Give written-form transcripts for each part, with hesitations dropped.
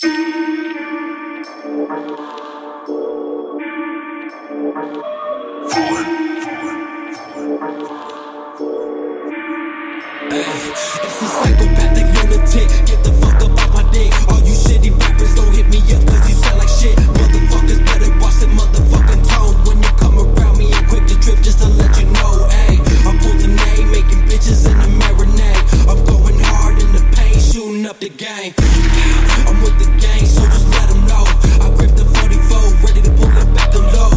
It's a psychopathic lunatic. Get the fuck up off my dick. All you shitty rappers don't hit me up cause you sound like shit. Motherfuckers better watch the motherfucking tone. When you come around me, I'm quick to trip just to let you know. Ayy, I pull the name, making bitches in the marinade. I'm going hard in the paint, shooting up the game. I'm with the gang, so just let them know. I grip the 44, ready to pull it back to low.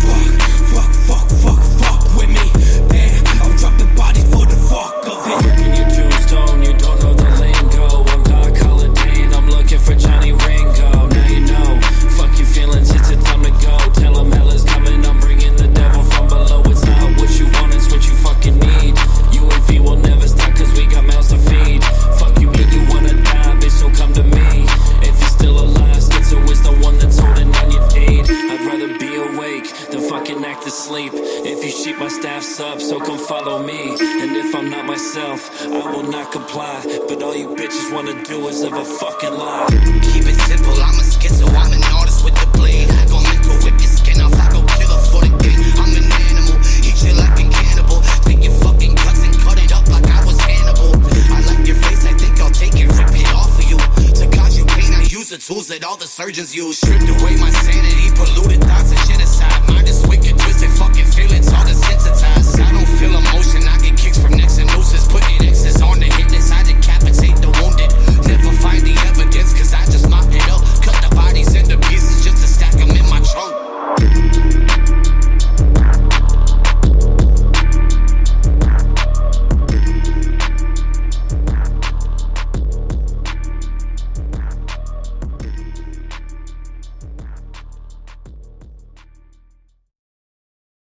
Fuck with me. Damn, I'm dropping bodies for the fuck of it. Working your tombstone, you don't know the lingo. I'm Doc Holliday and I'm looking for Johnny Ringo. Now you know, fuck your feelings, it's a time to go. Tell them hell is coming, I'm bringing the devil from below. It's not what you want, it's what you fucking need. UAV will never stop cause we got mouths to feed. Fuck you mean you wanna die, bitch, so come to me. If you're still alive, schizo is the one that's holding on your deed. I'd rather be awake than fucking act asleep. If you sheep, my staff's up, so come follow me. And if I'm not myself, I will not comply. But all you bitches wanna do is live a fucking lie. Keep it simple, I'm a schizo, I'm an artist with the blade. I go mental, whip your skin off, I go killer for the game. I'm an animal, eat you like a cannibal. Take your fucking guts and cut it up like I was Hannibal. I like your face, I think I'll take it, rip it off of you. To cause you pain, I use the tools that all the surgeons use. Stripped away my sanity, polluted thoughts and genocide. Mind is wicked, twisted, fucking feelings, all desensitized. I don't feel emotion, I get kicks from necks and nooses. Putting X's on the hit